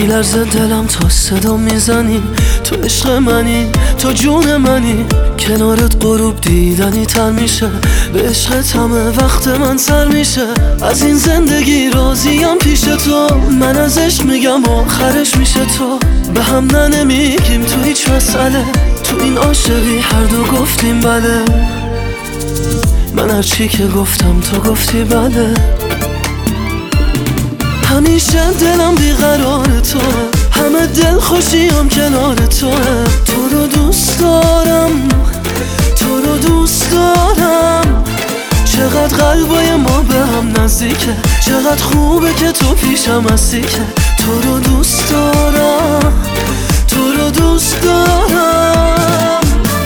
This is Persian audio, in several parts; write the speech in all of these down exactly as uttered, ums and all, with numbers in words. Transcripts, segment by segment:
میلرزه دلم تا صدا میزنی، تو عشق منی، تو جون منی. کنارت غروب دیدنی تر میشه، به عشقت همه وقت من سر میشه. از این زندگی راضیم پیش تو، من از عشق میگم آخرش میشه تو. به هم نه نمیگیم تو هیچ مسئله، تو این عاشقی هر دو گفتیم بله. من هر چی که گفتم تو گفتی بله. همیشه دلم بیقرار توه، همه دل خوشیم کنار توه. تو رو دوست دارم، تو رو دوست دارم. چقدر قلبای ما به هم نزدیکه، چقدر خوبه که تو پیشم هستی که. تو رو دوست دارم، تو رو دوست دارم.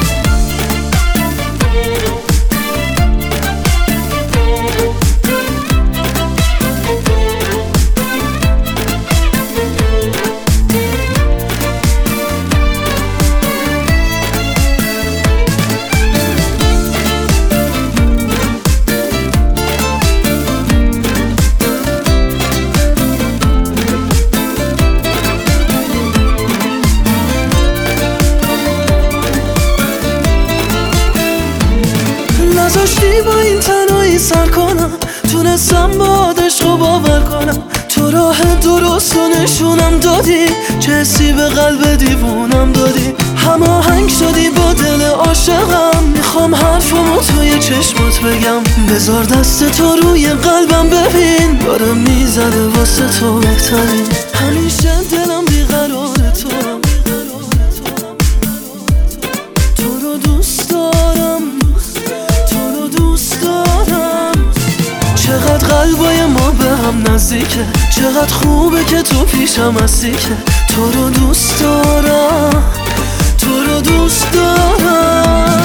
نذاشتی با این تنهایی سر کنم، تونستم با عشق و باور کنم. تو راه درست و نشونم دادی، چه حسی به قلب دیوونم دادی. هماهنگ شدی با دل عاشقم، میخوام حرفمو توی چشمات بگم. بذار دست تو روی قلبم ببین، داره میزنه واسه تو بهترین. همیشه دلم بیقرار تو، تو رو دوست دارم، چقدر قلبای ما به هم نزدیکه، چقدر خوبه که تو پیشم هستی که. تو رو دوست دارم، تو رو دوست دارم.